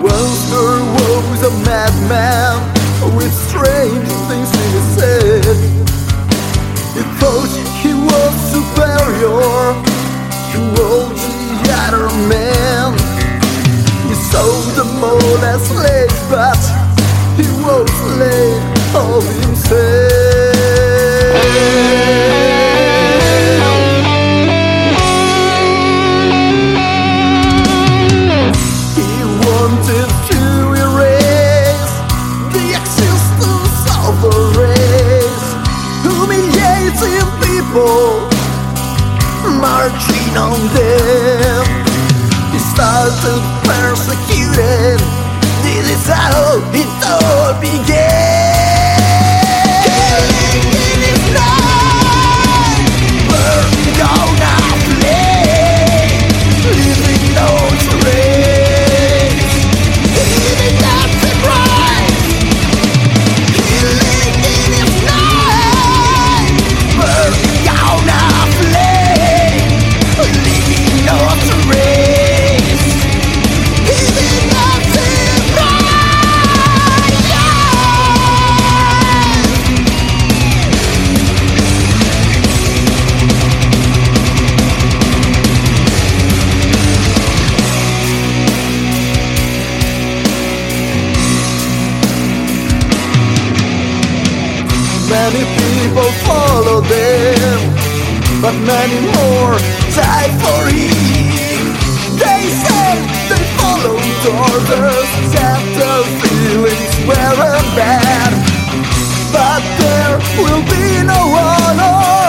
Once there was a madman with strange things he said. He thought he was superior to all the other men. He saw them all as slaves, but he was slave of himself. He wanted to erase the existence of a race, humiliating people, marching on them. He started persecuting. This is how it all began. Killing in his night, burning down a flame, leaving no trace. Eating up the bride. Killing in his night, burning down a flame, leaving no trace. Eating up the many people follow them, but many more die for him. They say they followed orders, that their feelings weren't bad, but there will be no honor.